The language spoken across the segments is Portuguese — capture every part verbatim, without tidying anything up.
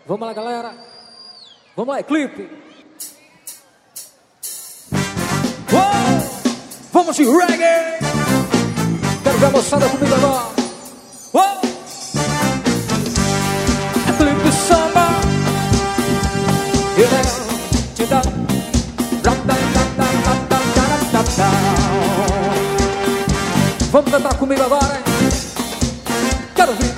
Vamos lá, galera. Vamos lá, é clipe. Uou! Vamos de reggae. Quero ver a moçada comigo agora. Uou! É clipe samba. E leva, te dá. Vamos cantar comigo agora, hein? Quero ver.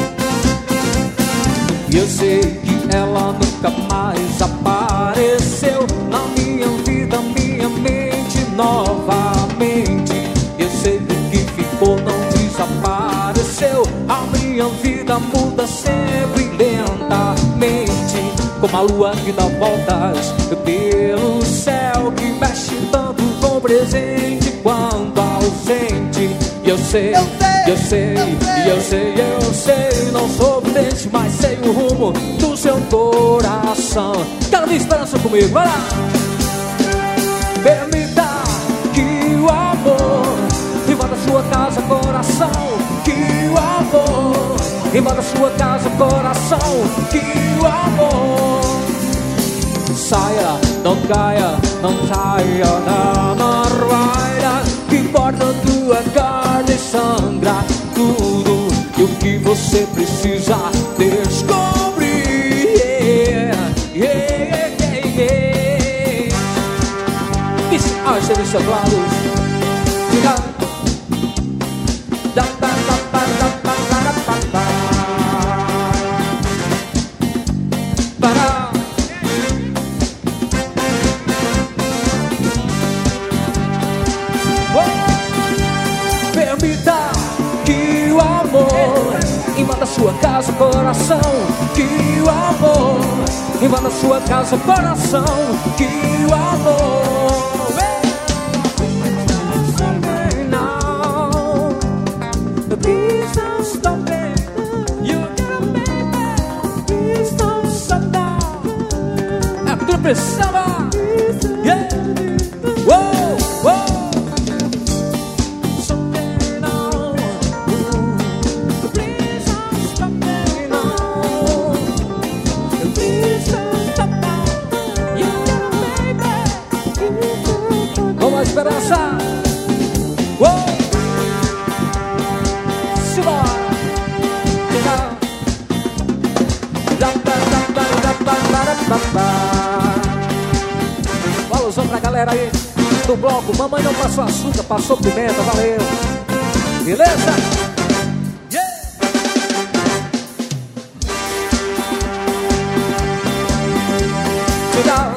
E eu sei que ela nunca mais apareceu na minha vida, minha mente novamente. Eu sei que o que ficou não desapareceu. A minha vida muda sempre lentamente, como a lua que dá voltas pelo céu, que mexe tanto com o presente quanto ausente. E eu sei, eu sei, e eu sei, eu sei, não sou vidente, mas sei o rumo do seu coração. Quero ver esperança comigo, vai lá. Permita que o amor invada sua casa, coração. Que o amor invada sua casa, coração. Que o amor saia, não caia, não saia da marvaida, que importa tua carne sangra tudo. E o que você precisa descobrir, yeah, yeah, yeah, yeah. Isso, ah, esteve seus lados. Da, da, da, da, da, da, da, da, da. Para. Permita que o amor invada sua casa, coração. Que o amor invada sua casa, coração. Que o amor please don't stop it. You gotta make it. Please don't stop now. É tudo precisava. Yeah. Whoa, whoa. Esperança. Uou. Simbora. Um alusão pra galera aí do bloco. Mamãe não passou açúcar, passou pimenta, valeu. Beleza? Yeah. Tchau.